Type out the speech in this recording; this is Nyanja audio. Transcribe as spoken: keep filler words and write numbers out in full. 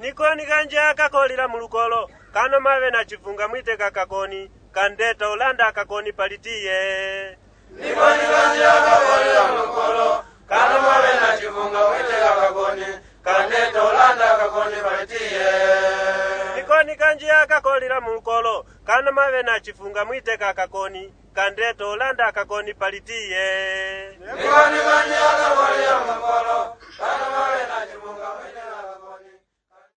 Nikoni kanja kakolira mulukolo, kano mave na chifunga mwite kakakoni, kandeta ulanda kakoni palitiye. Nikoni kanja kakolira mulukolo, kano mave na chifunga mwite kakakoni, kandeta ulanda kakoni palitiye. Nikoni kanja kakolira mulukolo, kano mave na chifunga mwite kakakoni, kandeta ulanda kakoni palitiye. Nikoni kanja kakolira mulukolo, kano mave na chifunga